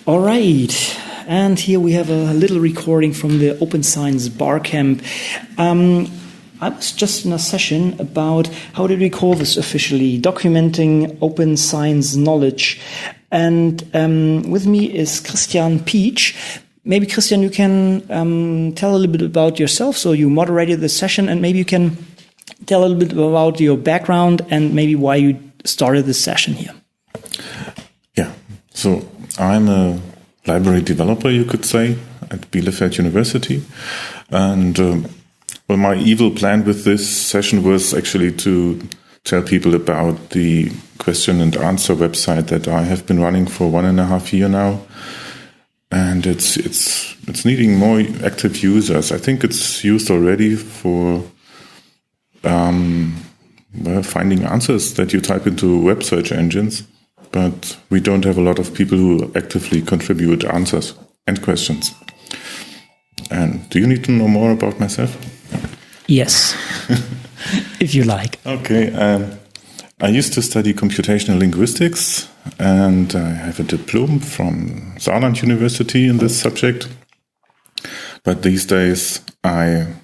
All right. And here we have a little recording from the Open Science Barcamp. I was just in a session about, how did we call this officially? Documenting open science knowledge. And with me is Christian Pietsch. Maybe, Christian, you can tell a little bit about yourself. So you moderated the session, and maybe you can tell a little bit about your background and maybe why you started this session here. Yeah, so I'm a library developer, you could say, at Bielefeld University. And well, my evil plan with this session was actually to tell people about the question and answer website that I have been running for 1.5 years now. And it's needing more active users. I think it's used already for finding answers that you type into web search engines. But we don't have a lot of people who actively contribute answers and questions. And do you need to know more about myself? Yes, if you like. Okay. I used to study computational linguistics, and I have a diploma from Saarland University in this subject. But these days, I'm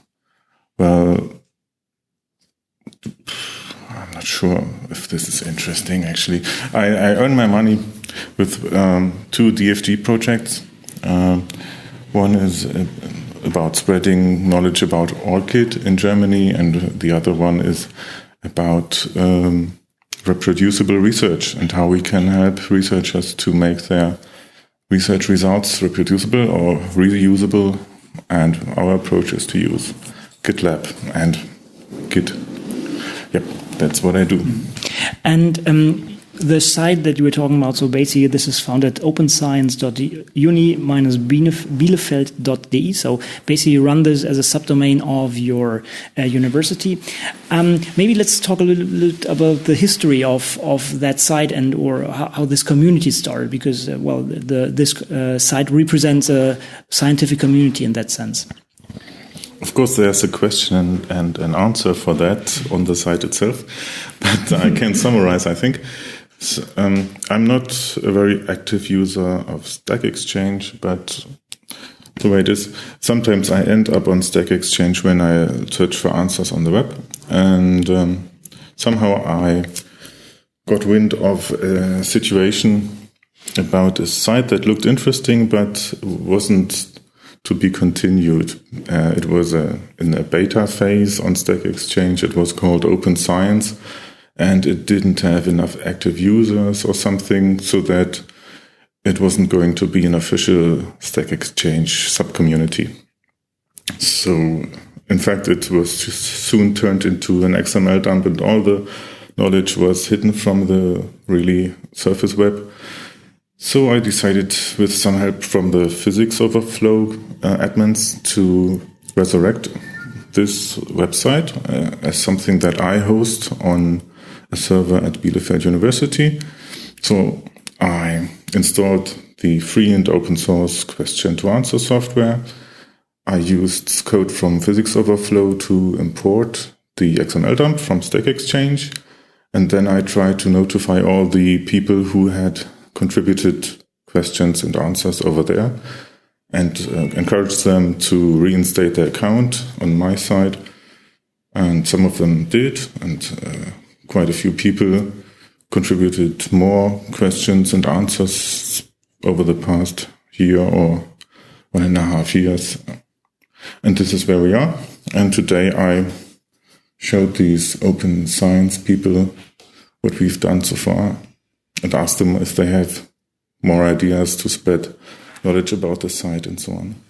not sure if this is interesting, actually. I earn my money with 2 DFG projects. One is about spreading knowledge about ORCID in Germany, and the other one is about reproducible research and how we can help researchers to make their research results reproducible or reusable. And our approach is to use GitLab and Git. Yep, that's what I do. And the site that you were talking about, so basically this is found at openscience.uni-bielefeld.de. So basically you run this as a subdomain of your university. Maybe let's talk a little bit about the history of that site and or how this community started, because this site represents a scientific community in that sense. Of course, there's a question and an answer for that on the site itself, but I can summarize, I think. So, I'm not a very active user of Stack Exchange, but the way it is, sometimes I end up on Stack Exchange when I search for answers on the web, and somehow I got wind of a situation about a site that looked interesting, but wasn't to be continued. It was in a beta phase on Stack Exchange. It was called Open Science, and it didn't have enough active users or something, so that it wasn't going to be an official Stack Exchange subcommunity. So, in fact, it was soon turned into an XML dump, and all the knowledge was hidden from the really surface web. So I decided, with some help from the Physics Overflow admins, to resurrect this website as something that I host on a server at Bielefeld University. So I installed the free and open source question to answer software. I used code from Physics Overflow to import the XML dump from Stack Exchange. And then I tried to notify all the people who had contributed questions and answers over there, and encouraged them to reinstate their account on my side. And some of them did, and quite a few people contributed more questions and answers over the past year or 1.5 years. And this is where we are. And today I showed these open science people what we've done so far, and ask them if they have more ideas to spread knowledge about the site and so on.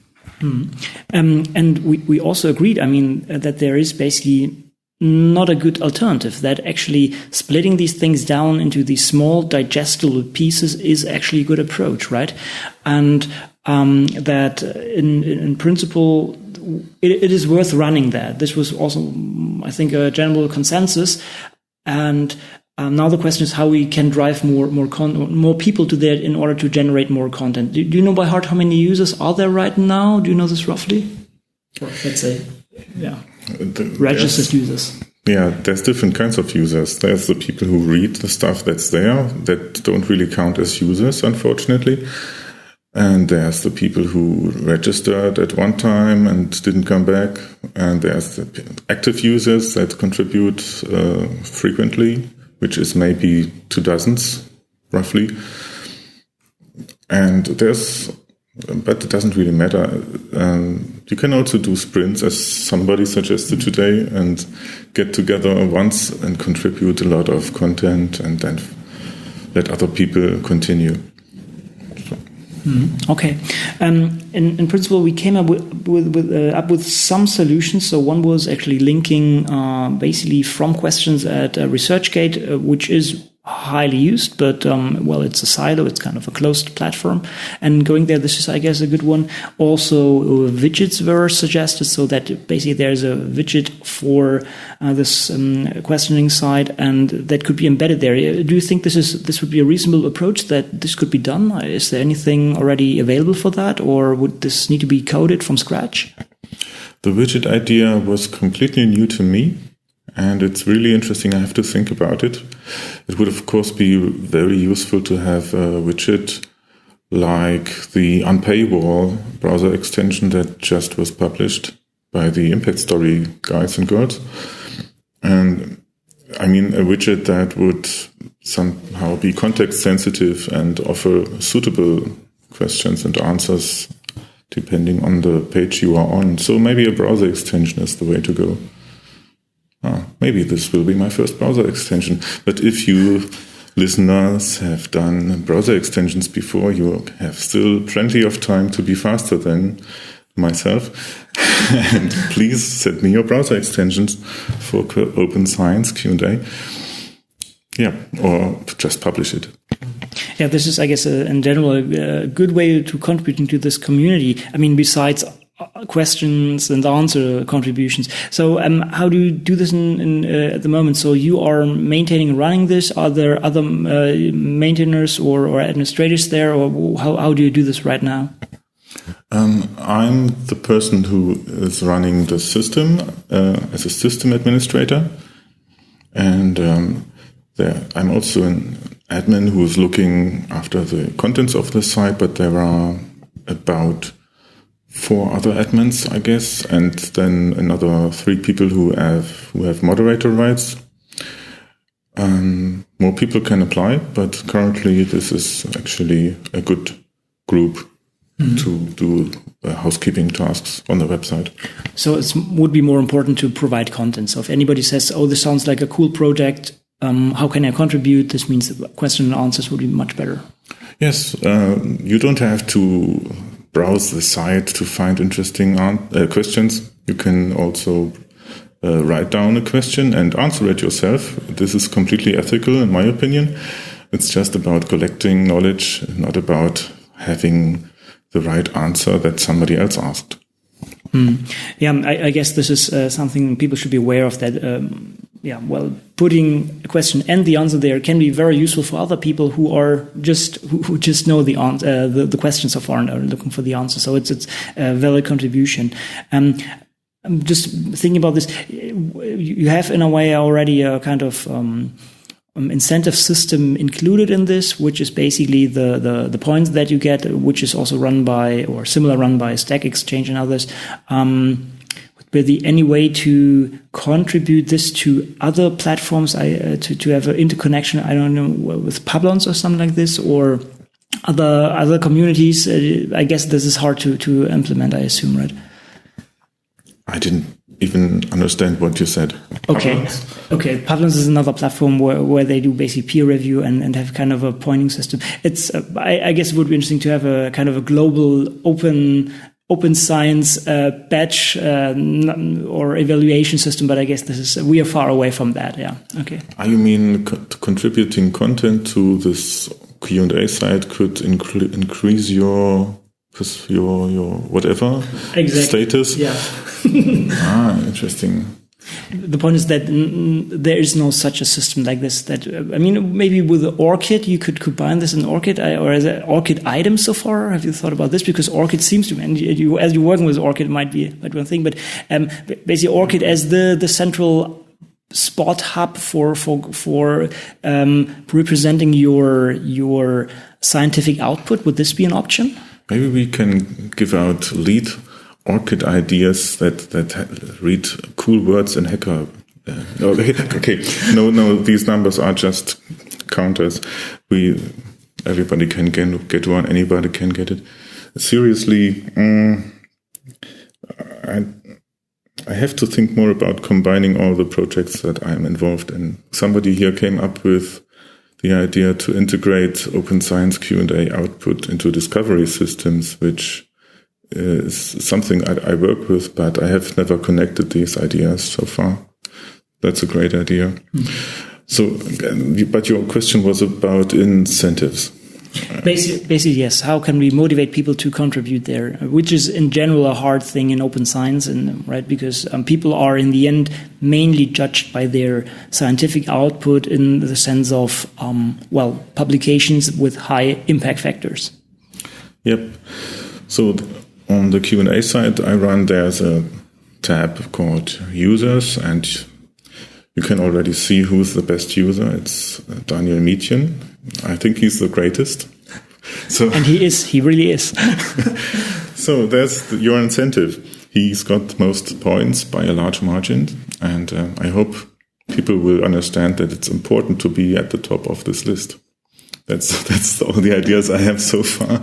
And we also agreed, that there is basically not a good alternative, that actually splitting these things down into these small digestible pieces is actually a good approach, right? And that in principle, it is worth running that. This was also, I think, a general consensus. And now the question is how we can drive more people to that in order to generate more content. Do you know by heart how many users are there right now? Do you know this roughly? Or let's say, registered users. Yeah, there's different kinds of users. There's the people who read the stuff that's there that don't really count as users, unfortunately. And there's the people who registered at one time and didn't come back. And there's the active users that contribute frequently, which is maybe 2 dozens, roughly. And but it doesn't really matter. You can also do sprints, as somebody suggested today, and get together once and contribute a lot of content and then let other people continue. Okay. In principle, we came up with some solutions. So one was actually linking basically from questions at ResearchGate, which is highly used, but it's a silo. It's kind of a closed platform, and going there, this is, I guess, a good one. Also, widgets were suggested, so that basically there's a widget for this questioning side, and that could be embedded there. Do you think this would be a reasonable approach, that this could be done? Is there anything already available for that, or would this need to be coded from scratch? The widget idea was completely new to me. And it's really interesting. I have to think about it. It would, of course, be very useful to have a widget like the Unpaywall browser extension that just was published by the Impact Story guys and girls. And I mean, a widget that would somehow be context sensitive and offer suitable questions and answers depending on the page you are on. So maybe a browser extension is the way to go. Maybe this will be my first browser extension. But if you listeners have done browser extensions before, you have still plenty of time to be faster than myself. And please send me your browser extensions for Open Science Q&A. Yeah, or just publish it. Yeah, this is, I guess, in general, a good way to contribute into this community. I mean, besides questions and answer contributions. So how do you do this at the moment? So you are maintaining and running this. Are there other maintainers or administrators there, or how do you do this right now? I'm the person who is running the system as a system administrator. And I'm also an admin who is looking after the contents of the site, but there are about 4 other admins, I guess, and then another 3 people who have moderator rights. More people can apply, but currently this is actually a good group to do housekeeping tasks on the website. So it would be more important to provide content. So if anybody says, "Oh, this sounds like a cool project, how can I contribute?" This means that question and answers would be much better. Yes, you don't have to browse the site to find interesting questions. You can also write down a question and answer it yourself. This is completely ethical, in my opinion. It's just about collecting knowledge, not about having the right answer that somebody else asked. Yeah, I guess this is something people should be aware of, that putting a question and the answer there can be very useful for other people who are who just know the answer, the question so far, and are looking for the answer. So it's a valid contribution. I'm just thinking about this. You have, in a way, already a kind of incentive system included in this, which is basically the points that you get, which is also run by, or similar, run by Stack Exchange and others. Would there any way to contribute this to other platforms, to have an interconnection, I don't know, with Publons or something like this, or other communities? I guess this is hard to implement, I assume, right? I didn't even understand what you said. Okay. Publons is another platform where they do basically peer review and have kind of a pointing system. It's I guess it would be interesting to have a kind of a global open science batch or evaluation system, but I guess we are far away from that. Yeah. Okay. You mean contributing content to this Q&A site could increase your whatever status? Yeah. Interesting. The point is that there is no such a system like this. That maybe with ORCID you could combine this in ORCID, or as an ORCID item so far. Have you thought about this? Because ORCID seems to, and you, as you're working with ORCID, might be one thing, but basically ORCID as the central spot hub for representing your scientific output. Would this be an option? maybe we can give out lead ORCID ideas that read cool words in hacker. Okay. No, these numbers are just counters. Everybody can get one. Anybody can get it. Seriously, I have to think more about combining all the projects that I'm involved in. Somebody here came up with the idea to integrate Open Science Q&A output into discovery systems, which is something I work with, but I have never connected these ideas so far. That's a great idea. So, but your question was about incentives. Basically, yes. How can we motivate people to contribute there? Which is in general a hard thing in open science, right? Because people are in the end mainly judged by their scientific output in the sense of, publications with high impact factors. Yep. So on the Q&A side there's a tab called Users, and you can already see who's the best user. It's Daniel Mietjen. I think he's the greatest. And he really is. So there's your incentive. He's got most points by a large margin. And I hope people will understand that it's important to be at the top of this list. That's all the ideas I have so far.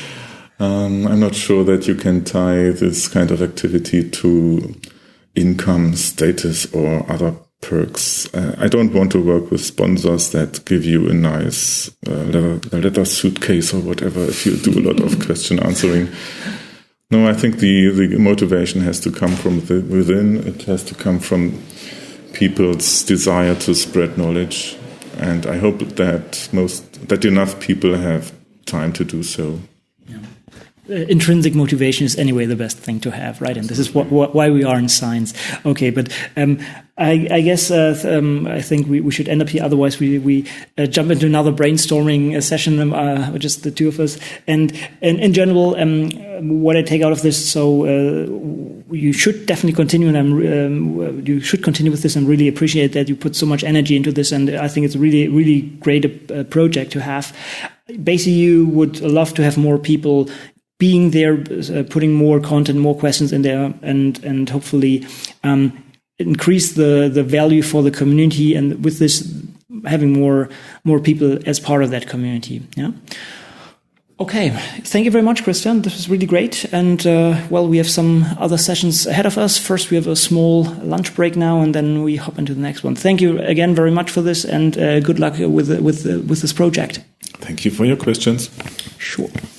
I'm not sure that you can tie this kind of activity to income, status, or other perks. I don't want to work with sponsors that give you a nice leather suitcase or whatever if you do a lot of question answering. No, I think the motivation has to come from within. It has to come from people's desire to spread knowledge, and I hope that enough people have time to do so. Intrinsic motivation is anyway the best thing to have, right? And this is why we are in science. Okay, but I guess I think we should end up here. Otherwise, we jump into another brainstorming session, just the two of us. And in general, what I take out of this, so you should definitely continue, and you should continue with this. And really appreciate that you put so much energy into this. And I think it's a really, really great project to have. Basically, you would love to have more people being there, putting more content, more questions in there, and hopefully increase the value for the community, and with this having more people as part of that community. Yeah. Okay. Thank you very much, Christian. This was really great. And we have some other sessions ahead of us. First, we have a small lunch break now, and then we hop into the next one. Thank you again very much for this, and good luck with this project. Thank you for your questions. Sure.